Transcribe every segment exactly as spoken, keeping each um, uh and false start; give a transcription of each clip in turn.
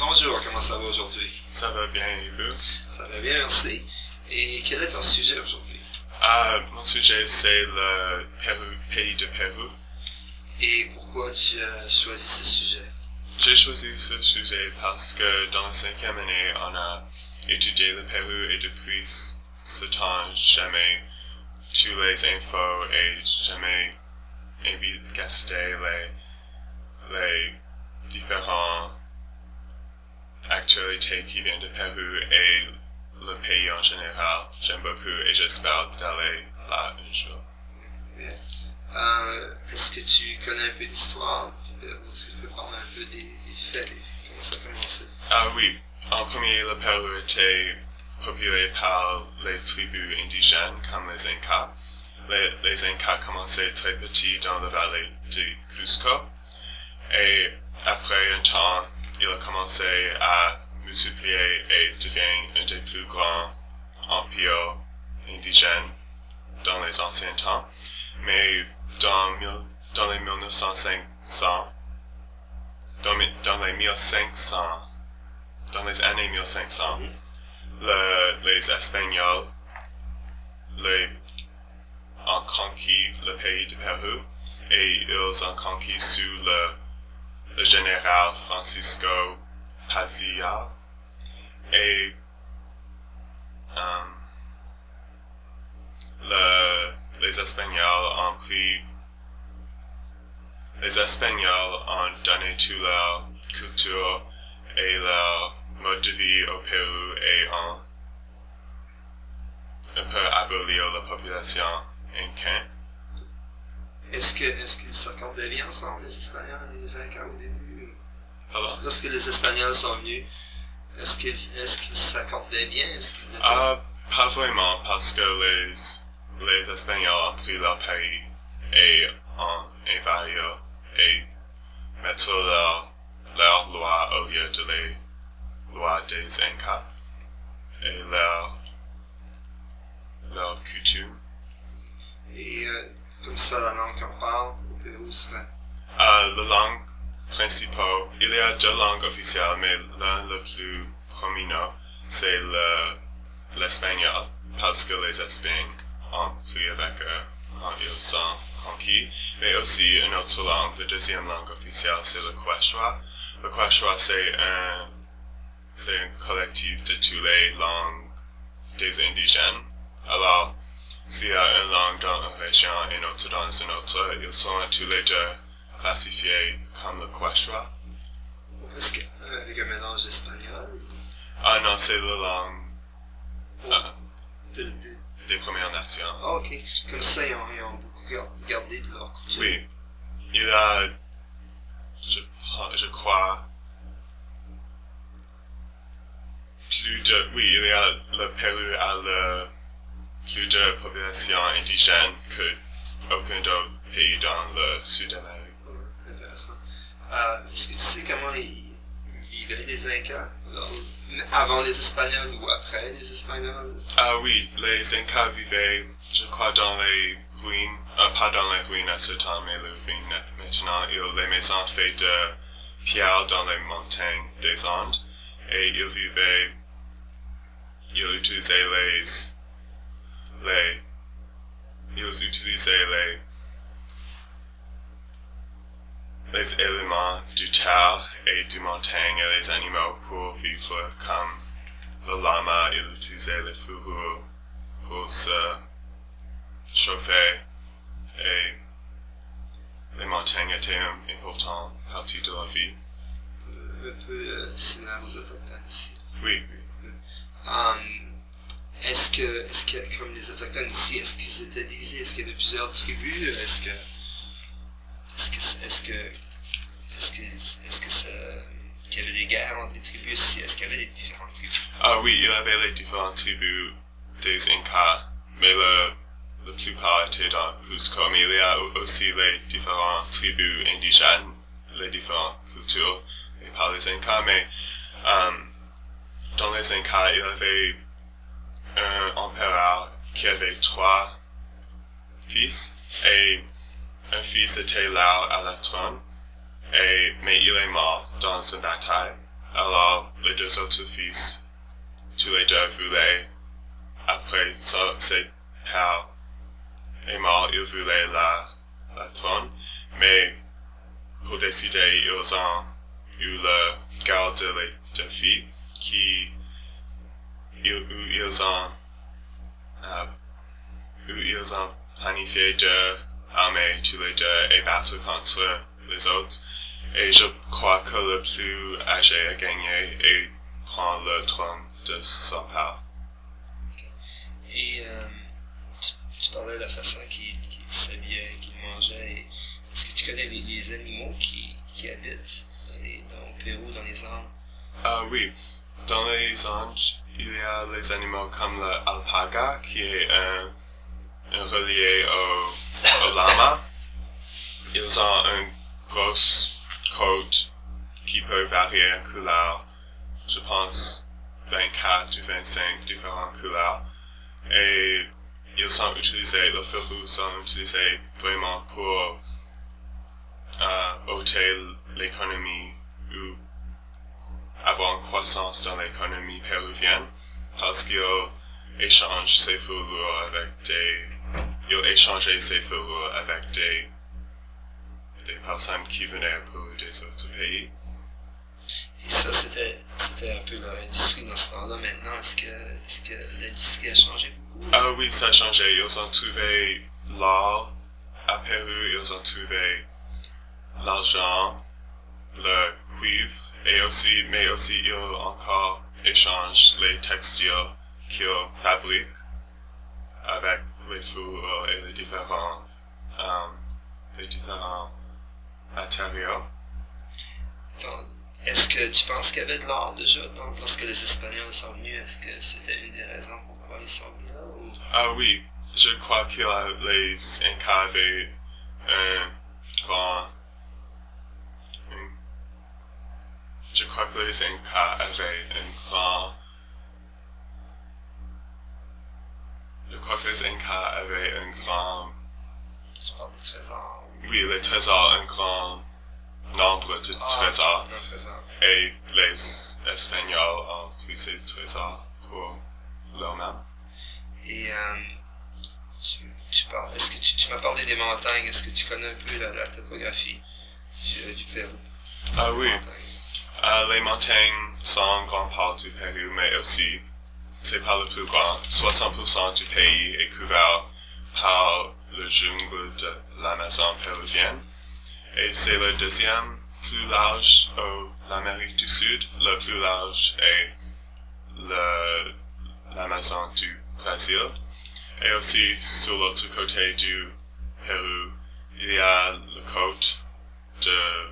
Bonjour, comment ça va aujourd'hui? Ça va bien et vous? Ça va bien, merci. Et quel est ton sujet aujourd'hui? Ah, mon sujet c'est le Pérou, pays de Pérou. Et pourquoi tu as choisi ce sujet? J'ai choisi ce sujet parce que dans la cinquième année, on a étudié le Pérou et depuis ce temps, jamais tous les infos et jamais investigué les, les différentes actualités qui viennent de Pérou et le pays en général. J'aime beaucoup et j'espère d'aller là un jour. Bien. Euh, est-ce que tu connais un peu l'histoire? Est-ce que tu peux parler un peu des, des faits, des, comment ça a commencé? Ah oui, en premier, le Pérou était populé par les tribus indigènes comme les Incas. Les, les Incas commençaient très petits dans la vallée du Cusco et après un temps, il a commencé à multiplier et devient un des plus grands empires indigènes dans les anciens temps. Mais dans, dans les mille neuf cents, dans, dans les mille cinq cents, dans les années mille cinq cents, le, les Espagnols les, ont conquis le pays de Pérou et ils ont conquis sous le, le général Francisco Pazilla et um, le, les Espagnols ont pris les Espagnols ont donné toute leur culture et leur mode de vie au Pérou et ont un peu aboli la population incaine. Est-ce que est-ce qu'ils s'accordaient bien ensemble, les Espagnols et les Incas au début? Alors, lorsque les Espagnols sont venus, est-ce qu'ils est-ce qu'ils s'accordaient bien? Est-ce qu'ils étaient... uh, pas vraiment, parce que les, les Espagnols ont pris leur pays et ont envahi et mettre sur leur, leur loi au lieu de les lois des Incas et leur, leur coutume. Et euh, comme ça, la langue qu'on parle au Pérou serait? Uh, la langue principale, il y a deux langues officielles, mais l'un le plus prominent, c'est le, l'espagnol, parce que les Espagnols ont pris avec eux quand ils sont conquis, mais aussi une autre langue, la deuxième langue officielle, c'est le Quechua. Le Quechua, c'est un, c'est un collectif de toutes les langues des indigènes. Alors, s'il y a une langue dans une région et une autre dans une autre, ils sont tous les deux classifiés comme le Quechua. Est-ce que, euh, avec un mélange d'espagnol? Ah non, c'est la langue euh, de, de... des Premières Nations. Ah, ok. Comme ça, ils ont, ils ont beaucoup gardé de leur culture. Oui. Il y a, je, je crois, plus de, oui, il y a, le Pérou a le, plus de population indigène que aucun autre pays dans le Sud-Amérique. Intéressant. Euh, est-ce que tu sais comment ils, ils vivaient, les Incas? Alors, avant les Espagnols ou après les Espagnols? Ah oui, les Incas vivaient, je crois, dans les ruines, euh, pas dans les ruines à ce temps, mais les ruines maintenant. Ils, les maisons faites de pierre dans les montagnes des Andes, et ils vivaient, ils utilisaient les, les, ils utilisaient les, les éléments du terre et du montagne et les animaux pour vivre, comme le lama, il utilisait les fourrures pour se chauffer et les montagnes étaient une importante partie de la vie. Un peu euh, similaire aux Autochtones ici. Oui. Um, est-ce que, est-ce que, comme les Autochtones ici, est-ce qu'ils étaient divisés? Est-ce qu'il y avait plusieurs tribus? Est-ce que, est-ce que, est-ce que, est-ce que, est-ce que ça, qu'il y avait des guerres entre les tribus ici? Est-ce qu'il y avait des différentes tribus? Ah oui, il y avait les différentes tribus des Incas, mais le, la plupart étaient dans Cusco, mais il y a aussi les différentes tribus indigènes, les différentes cultures et par les Incas, mais um, dans les Incas, il y avait un empereur qui avait trois fils, et un fils était là à la trône, et, mais il est mort dans une bataille. Alors, les deux autres fils, tous les deux voulaient, après ça, ses pères est mort, ils voulaient la, la trône, mais pour décider, ils ont eu le garde de deux filles qui, ils, ils ont, euh, ils ont planifié de armer tous les deux et battre contre les autres. Et je crois que le plus âgé a gagné et prend le trône de son père. Et euh, tu, tu parlais de la façon qu'il qu'il s'habillait, qu'il mangeait. Est-ce que tu connais les, les animaux qui, qui habitent dans les, dans, au Pérou, dans les Andes? Ah oui, dans les Andes, il y a les animaux comme l'alpaga, qui est un, un relié au, au lama. Ils ont une grosse côte qui peut varier en couleur. Je pense vingt-quatre ou vingt-cinq différentes couleurs. Et ils sont utilisés, le fil rouge sont utilisés vraiment pour euh, ôter l'économie ou avoir une croissance dans l'économie péruvienne parce qu'ils échangent ces fourrures avec des, ils échangeaient ces fourrures avec des, des personnes qui venaient pour des autres pays. Et ça, c'était, c'était un peu leur industrie dans ce temps-là. Maintenant, est-ce que, est-ce que l'industrie a changé beaucoup? Ah oui, ça a changé. Ils ont trouvé l'or à Pérou, ils ont trouvé l'argent, le cuivre, et aussi, mais aussi ils encore échangent les textiles qu'ils fabriquent avec les fours et les différents, um, les différents matériaux. Donc, est-ce que tu penses qu'il y avait de l'or déjà donc, lorsque les Espagnols sont venus? Est-ce que c'était une des raisons pourquoi ils sont venus là? Ou... Ah oui, je crois que les Incas avaient un grand... Un, je crois que les Incas avaient un grand... Je crois que les Incas avaient un grand... Tu parles des trésors? Oui, les trésors, un grand nombre de ah, trésors. Un trésor. Et les Espagnols ont pris ces trésors pour l'eux-mêmes. Et euh, tu, tu parles, est-ce que tu, tu m'as parlé des montagnes? Est-ce que tu connais un peu la, la topographie du, du Pérou? Ah oui. Uh, les montagnes sont en grande part du Pérou, mais aussi, c'est pas le plus grand. soixante pour cent du pays est couvert par le jungle de l'Amazon péruvienne. Et c'est le deuxième plus large en Amérique du Sud. Le plus large est le, l'Amazon du Brésil. Et aussi, sur l'autre côté du Pérou, il y a le côte de,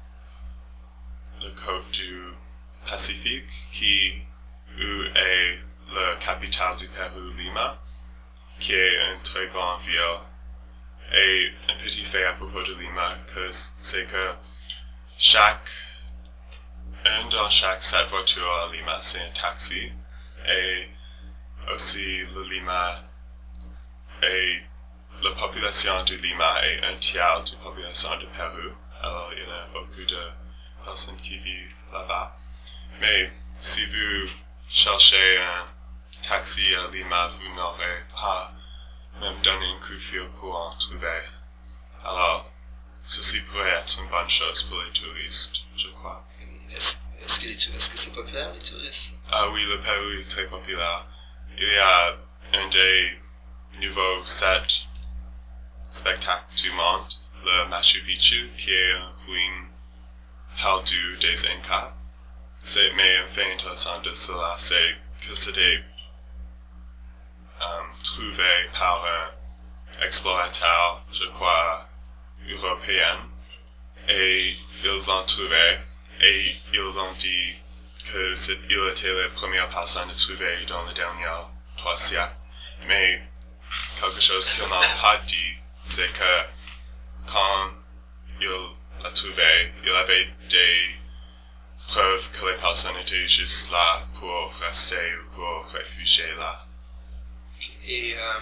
le côte du Pacifique, qui, où est la capitale du Pérou, Lima, qui est une très grande ville. Et un petit fait à propos de Lima, que c'est que chaque, un dans chaque sept voitures à Lima, c'est un taxi. Et aussi, le Lima et la population de Lima est un tiers de la population de Pérou. Alors, il y a beaucoup de personnes qui vivent là-bas. Mais si vous cherchez un taxi à Lima, vous n'aurez pas même donner un coup de fil pour en trouver. Alors, ceci pourrait être une bonne chose pour les touristes, je crois. Est-ce, est-ce que, les, est-ce que c'est populaire, les touristes? Ah oui, le Pérou est très populaire. Il y a un des nouveaux sept spectacles du monde, le Machu Picchu, qui est une ruine perdue des Incas. C'est, mais un fait intéressant de cela, c'est que c'était Um, trouvé par un explorateur, je crois, européen, et ils l'ont trouvé, et ils ont dit que il était la première personne à trouver dans les derniers trois siècles. Mais quelque chose qu'ils n'ont pas dit, c'est que quand il l'a trouvé, il avait des preuves que les personnes étaient juste là pour rester ou pour réfugier là. Et euh,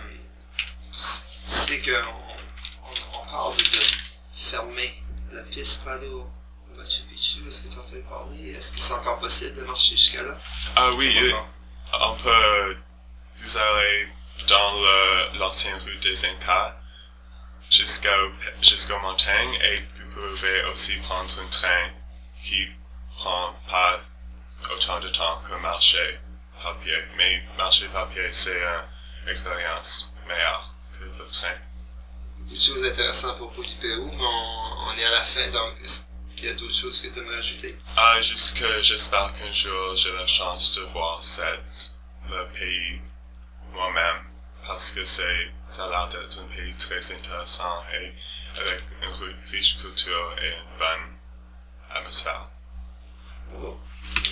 c'est qu'on on, on parle de fermer la piste pour aller au, au Machu Picchu, est-ce que tu es en train de parler? Est-ce que c'est encore possible de marcher jusqu'à là? Ah oui, euh, on peut, vous allez dans le- l'ancienne route des Incas jusqu'au, jusqu'aux montagnes et vous pouvez aussi prendre un train qui prend pas autant de temps que marcher par pied. Mais marcher par pied, c'est une expérience meilleure que le train. Beaucoup de choses intéressantes à propos du Pérou, mais on, on est à la fin, donc est-ce qu'il y a d'autres choses que tu aimerais ajouter? Ah, juste que j'espère qu'un jour j'ai la chance de voir cette, le pays moi-même, parce que c'est, ça a l'air d'être un pays très intéressant et avec une riche culture et une bonne atmosphère. Bravo.